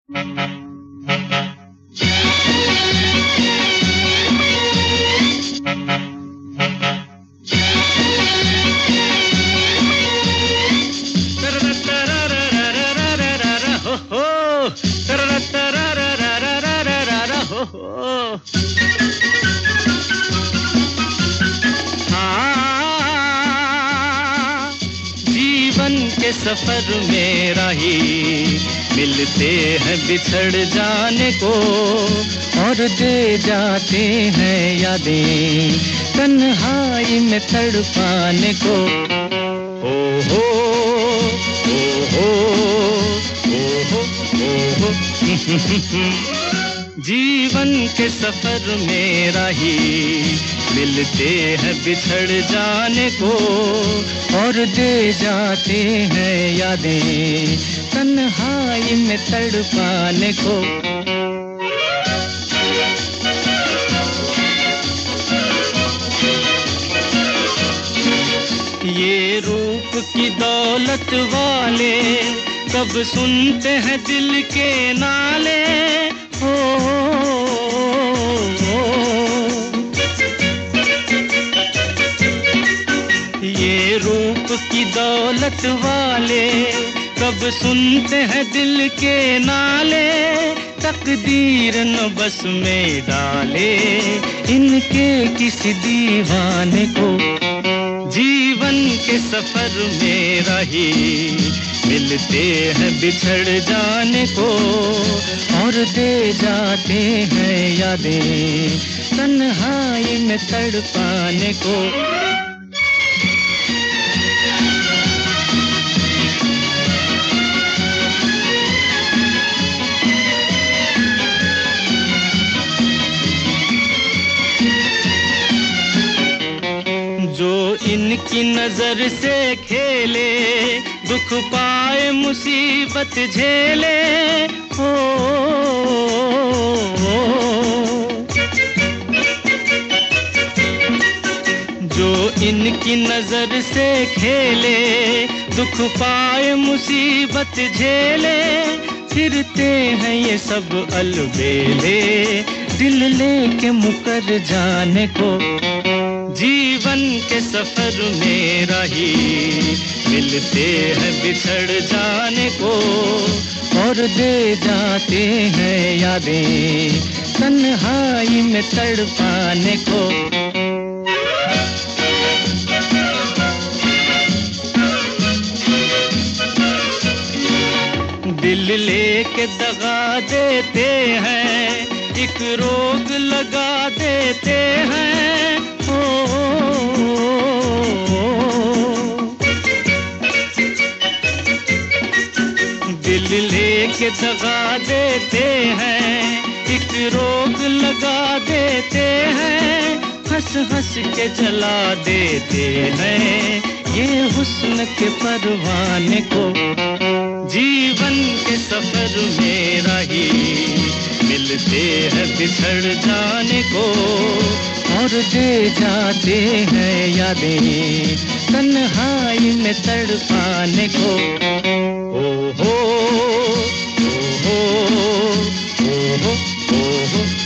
के सफर में राही मिलते हैं बिछड़ जाने को और दे जाते हैं यादें तन्हाई में तड़पाने को। ओ हो ओ हो ओ हो जीवन के सफर में राही मिलते हैं बिछड़ जाने को और दे जाते हैं यादें तन्हाई में तड़पाने को। ये रूप की दौलत वाले कब सुनते हैं दिल के नाले। हो ये रूप की दौलत वाले कब सुनते हैं दिल के नाले। तकदीर न बस में डाले इनके किसी दीवाने को। जीवन के सफर में राही मिलते हैं बिछड़ जाने को और दे जाते हैं यादें तन्हाई में तड़पाने को। जो इनकी नजर से खेले दुख पाए मुसीबत झेले। हो जो इनकी नजर से खेले दुख पाए मुसीबत झेले। फिरते हैं ये सब अलबेले दिल लेके मुकर जाने को। जीवन के सफर में राही मिलते हैं बिछड़ जाने को और दे जाते हैं यादें तन्हाई में तड़पाने को। दिल लेके दगा देते हैं एक रोग लगा देते हैं। दिल लेके दगा देते हैं एक रोग लगा देते हैं। हंस हंस के जला देते हैं ये हुस्न के परवाने को। जीवन के सफर में राही मिलते हैं बिछड़ जाने को और दे जाते हैं यादें तन्हाई में तड़पाने को। ओ हो ओ हो ओ हो ओ हो।